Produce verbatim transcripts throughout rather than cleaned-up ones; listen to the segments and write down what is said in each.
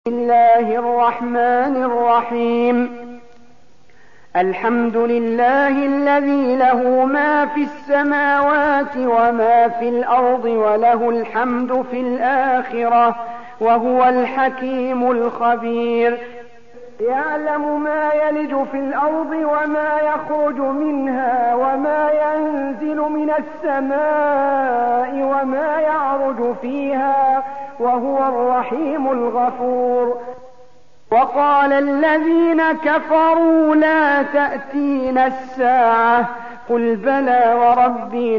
بسم الله الرحمن الرحيم. الحمد لله الذي له ما في السماوات وما في الأرض وله الحمد في الآخرة وهو الحكيم الخبير. يعلم ما يلج في الأرض وما يخرج منها وما ينزل من السماء وما يعرج فيها وهو الرحيم الغفور. وقال الذين كفروا لا تأتينا الساعة قل بلى وربي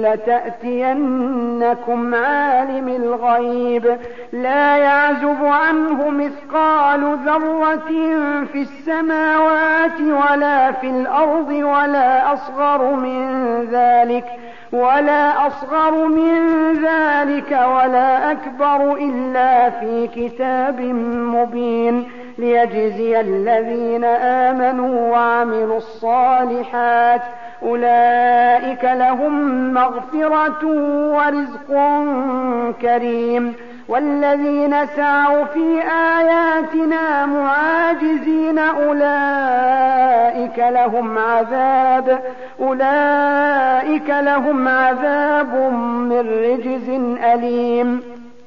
لتأتينكم عالم الغيب لا يعزب عنه مثقال ذرة في السماوات ولا في الأرض ولا أصغر من ذلك ولا أصغر من ذلك ولا أكبر إلا في كتاب مبين ليجزي الذين آمنوا وعملوا الصالحات أولئك لهم مغفرة ورزق كريم. والذين سعوا في آياتنا معاجزين أولئك لهم عذاب أولئك لهم عذاب من رجز أليم.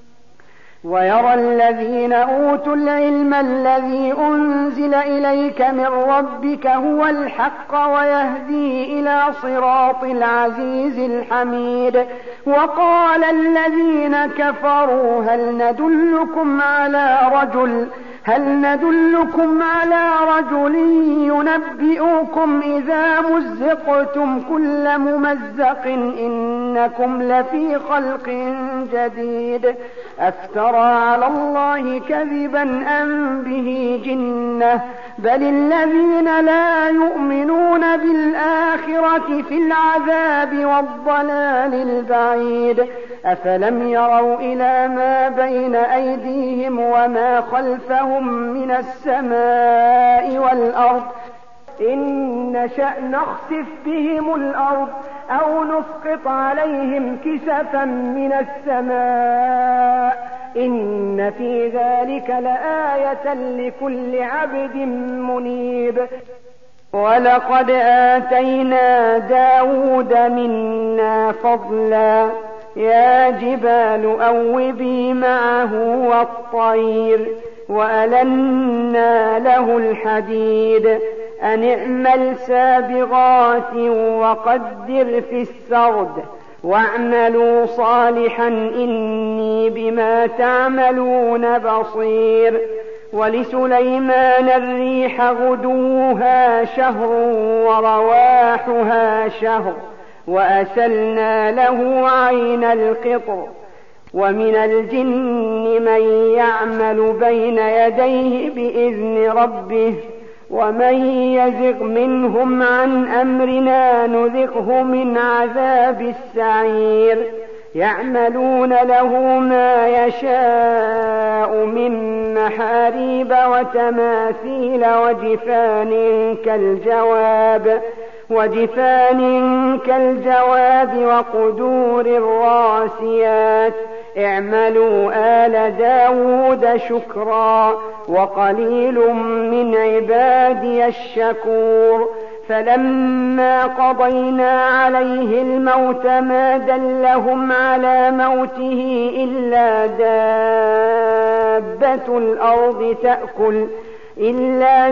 ويرى الذين أوتوا العلم الذي أنزل إليك من ربك هو الحق ويهدي إلى صراط العزيز الحميد. وقال الذين كفروا هل ندلكم على رجل هل ندلكم على رجل ينبئكم إذا مزقتم كل ممزق إنكم لفي خلق جديد أفترى على الله كذبا أم به جنة بل الذين لا يؤمنون بالآخرة في العذاب والضلال البعيد. أفلم يروا إلى ما بين أيديهم وما خلفهم من السماء والأرض إن نشأ نخسف بهم الأرض أو نسقط عليهم كسفا من السماء إن في ذلك لآية لكل عبد منيب. ولقد آتينا داود منا فضلا يا جبال أوبي معه والطير وألنا له الحديد أن اعمل سابغات وقدر في السرد واعملوا صالحا إني بما تعملون بصير. ولسليمان الريح غدوها شهر ورواحها شهر وأسلنا له عين القطر. ومن الجن من يعمل بين يديه بإذن ربه ومن يزغ منهم عن أمرنا نذقه من عذاب السعير. يعملون له ما يشاء من محاريب وتماثيل وجفان كالجواب وجفان كالجواب وقدور الراسيات اعملوا آل داود شكرا وقليل من عبادي الشكور. فلما قضينا عليه الموت ما دلهم على موته إلا دابة الأرض تأكل إلا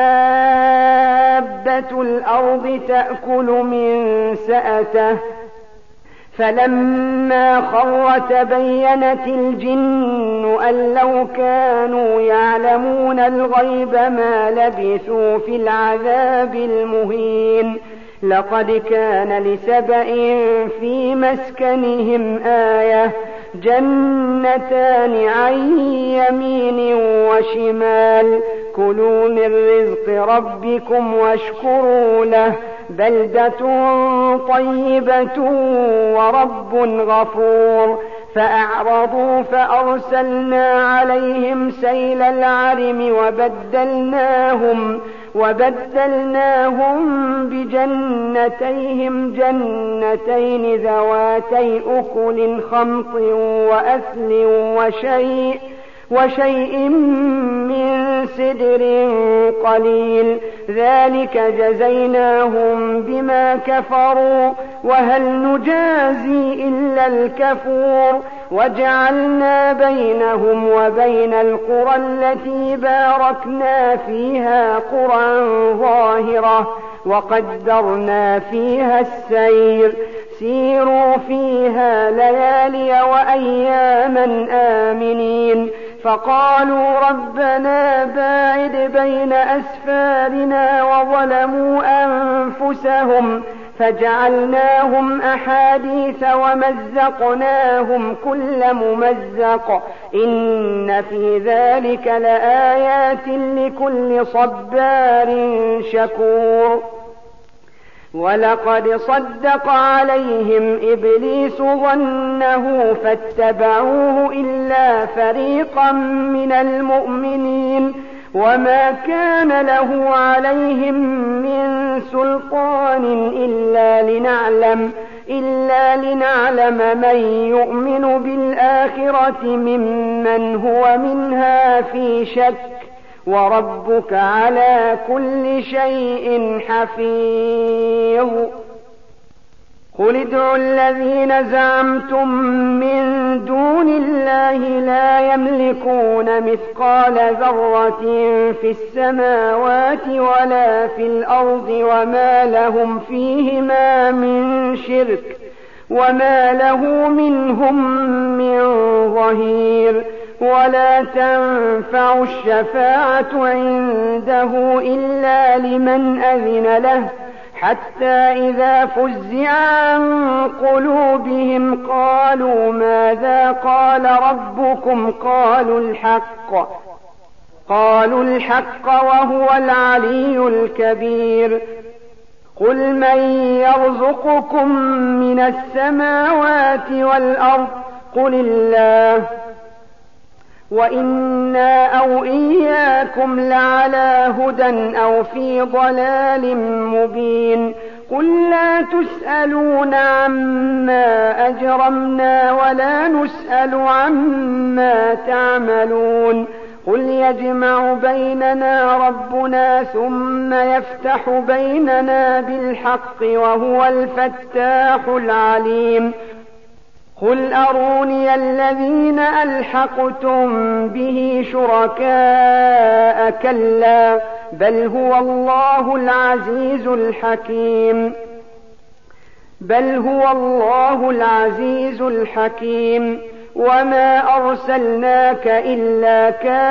دابة الأرض تأكل من سأته. فلما خر تبينت الجن أن لو كانوا يعلمون الغيب ما لبثوا في العذاب المهين. لقد كان لسبأ في مسكنهم آية جنتان عن يمين وشمال كلوا من رزق ربكم واشكروا له بلدة طيبة ورب غفور. فأعرضوا فأرسلنا عليهم سيل العرم وبدلناهم وبدلناهم بجنتيهم جنتين ذواتي أكل خمط وأثل وشيء وشيء من سدر قليل، ذلك جزيناهم بما كفروا وهل نجازي إلا الكفور. وجعلنا بينهم وبين القرى التي باركنا فيها قرى ظاهرة وقدرنا فيها السير، سيروا فيها ليالي وأياما آمنين. فقالوا ربنا باعد بين أسفارنا وظلموا أنفسهم فجعلناهم أحاديث ومزقناهم كل ممزق، إن في ذلك لآيات لكل صبار شكور. ولقد صدق عليهم إبليس ظنه فاتبعوه إلا فريقا من المؤمنين، وما كان له عليهم من سلطان إلا لنعلم إلا لنعلم من يؤمن بالآخرة ممن هو منها في شك، وربك على كل شيء حفيظ. قل ادعوا الذين زعمتم من دون الله لا يملكون مثقال ذرة في السماوات ولا في الأرض وما لهم فيهما من شرك وما له منهم من ظهير. ولا تنفع الشفاعة عنده إلا لمن أذن له، حتى إذا فزع عن قلوبهم قالوا ماذا قال ربكم قالوا الحق قالوا الحق وهو العلي الكبير. قل من يرزقكم من السماوات والأرض قل الله وإنا أو إياكم لعلى هدى أو في ضلال مبين. قل لا تسألون عما أجرمنا ولا نسأل عما تعملون. قل يجمع بيننا ربنا ثم يفتح بيننا بالحق وهو الفتاح العليم. قل أروني الذين ألحقتم به شركاء كلا بل هو الله العزيز الحكيم بل هو الله العزيز الحكيم. وما أرسلناك إلا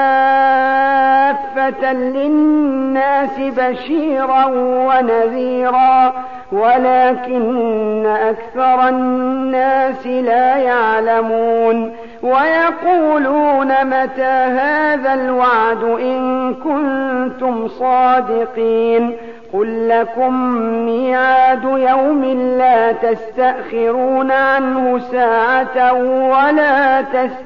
كافة للناس بشيرا ونذيرا ولكن أكثر الناس لا يعلمون. ويقولون متى هذا الوعد إن كنتم صادقين. قل لكم ميعاد يوم لا تستأخرون عنه ساعة ولا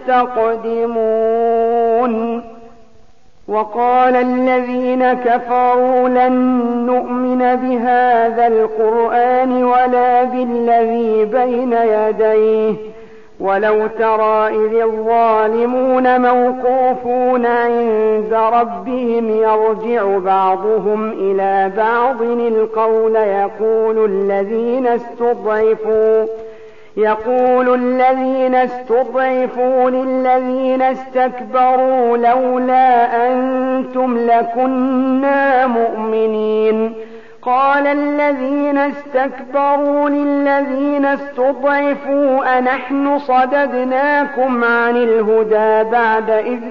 تستقدمون. وقال الذين كفروا لن نؤمن بهذا القرآن ولا بالذي بين يديه ولو ترى إذ الظالمون موقوفون عند ربهم يرجع بعضهم إلى بعض القول يقول الذين استضعفوا يقول الذين استضعفوا للذين استكبروا لولا أنتم لكنا مؤمنين. قال الذين استكبروا للذين استضعفوا أنحن صددناكم عن الهدى بعد إذ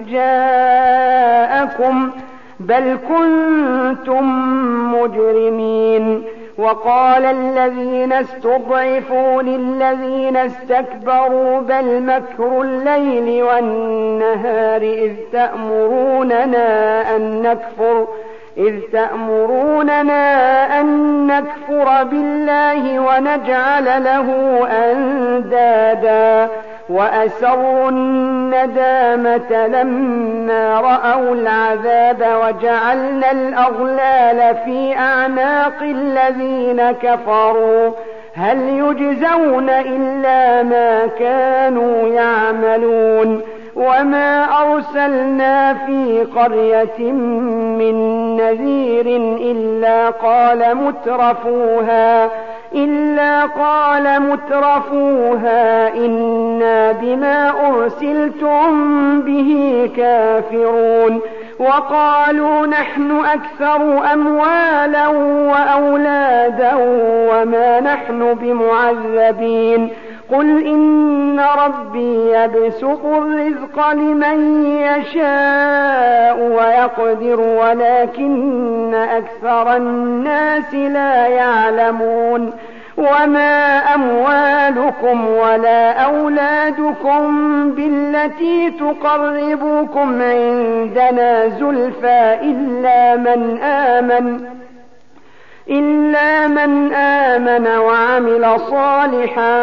جاءكم بل كنتم مجرمين. وقال الذين استضعفوا للذين استكبروا بل مكر الليل والنهار إذ تأمروننا أن نكفر إذ تأمروننا أن نكفر بالله ونجعل له أندادا وأسروا الندامة لما رأوا العذاب وجعلنا الأغلال في أعناق الذين كفروا هل يجزون إلا ما كانوا يعملون. وما أرسلنا في قرية من نذير إلا قال مترفوها إلا قال مترفوها إنا بما أرسلتم به كافرون وقالوا نحن أكثر أموالا وأولادا وما نحن بمعذبين قل إن ربي يبسط الرزق لمن يشاء ويقدر ولكن أكثر الناس لا يعلمون وما أموالكم ولا أولادكم بالتي تقربكم عندنا زلفى إلا من آمن إلا من آمن وعمل صالحا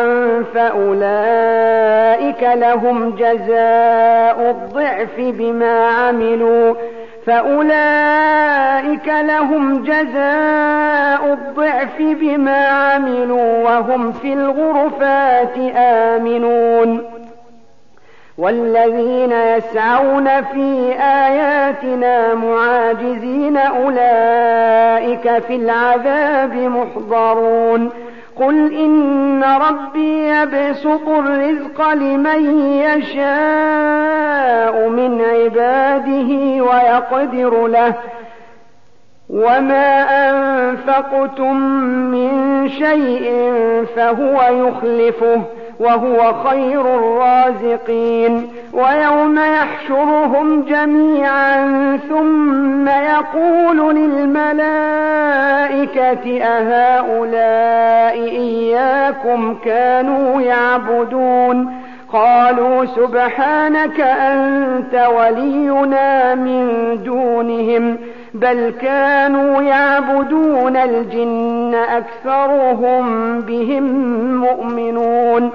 فأولئك لهم جزاء الضعف بما عملوا فأولئك لهم جزاء الضعف بما عملوا وهم في الغرفات آمنون والذين يسعون في آياتنا معاجزين أولئك في العذاب محضرون قل إن ربي يبسط الرزق لمن يشاء من عباده ويقدر له وما أنفقتم من شيء فهو يخلفه وهو خير الرازقين ويوم يحشرهم جميعا ثم يقول للملائكة أهؤلاء إياكم كانوا يعبدون قالوا سبحانك أنت ولينا من دونهم بل كانوا يعبدون الجن أكثرهم بهم مؤمنون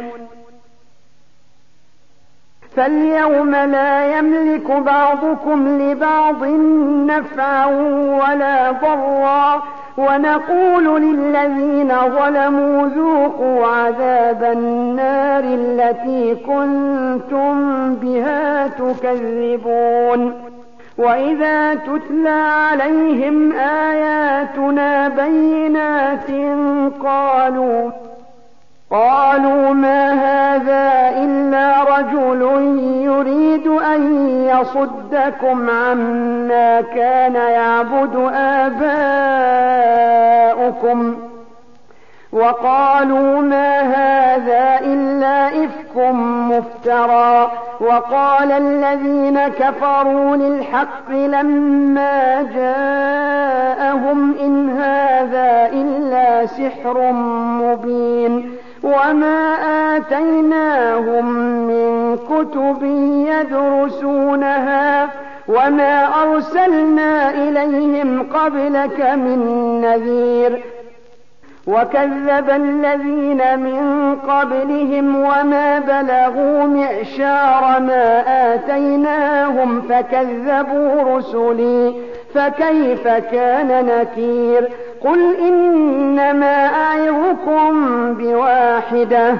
فاليوم لا يملك بعضكم لبعض نفعا ولا ضرا ونقول للذين ظلموا ذوقوا عذاب النار التي كنتم بها تكذبون وإذا تتلى عليهم آياتنا بينات قالوا قالوا ما هذا إلا رجل يريد أن يصدكم عما كان يعبد آباؤكم وقالوا ما هذا إلا إفك مفترى وقال الذين كفروا للحق لما جاءهم إن هذا إلا سحر مبين وما آتيناهم من كتب يدرسونها وما أرسلنا إليهم قبلك من نذير وكذب الذين من قبلهم وما بلغوا معشار ما آتيناهم فكذبوا رسلي فكيف كان نكير قل إنما أعظكم بواحدة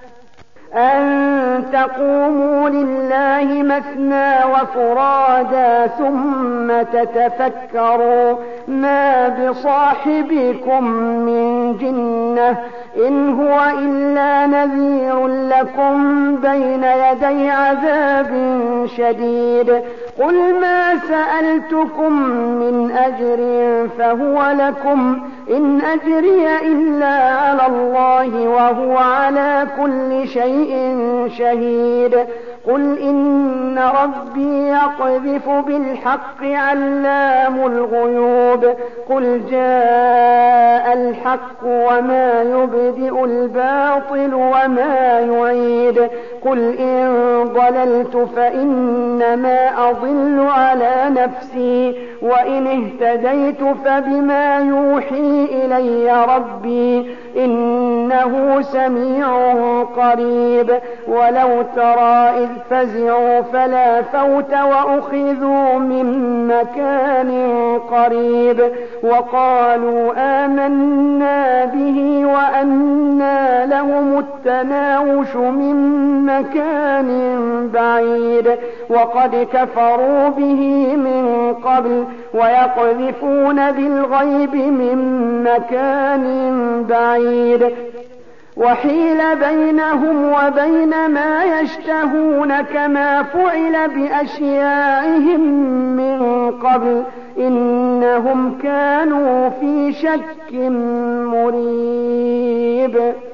أن تقوموا لله مثنى وفرادا ثم تتفكروا ما بصاحبكم من جنة إن هو إلا نذير لكم بين يدي عذاب شديد قل ما سألتكم من أجر فهو لكم إن أجري إلا على الله وهو على كل شيء شهيد قل إن ربي يقذف بالحق علام الغيوب قل جاء الحق وما يبدئ الباطل وما يعيد قل إن ضللت فإنما أضل على نفسي وإن اهتديت فبما يوحي إلي ربي إنه سميع قريب ولو ترى إذ فزعوا فلا فوت وأخذوا من مكان قريب وقالوا آمنا به وأنى لهم التناوش من مكان بعيد وقد كفروا به من قبل ويقذفون بالغيب من مكان بعيد وحيل بينهم وبين ما يشتهون كما فعل بأشياعهم من قبل إنهم كانوا في شك مريب.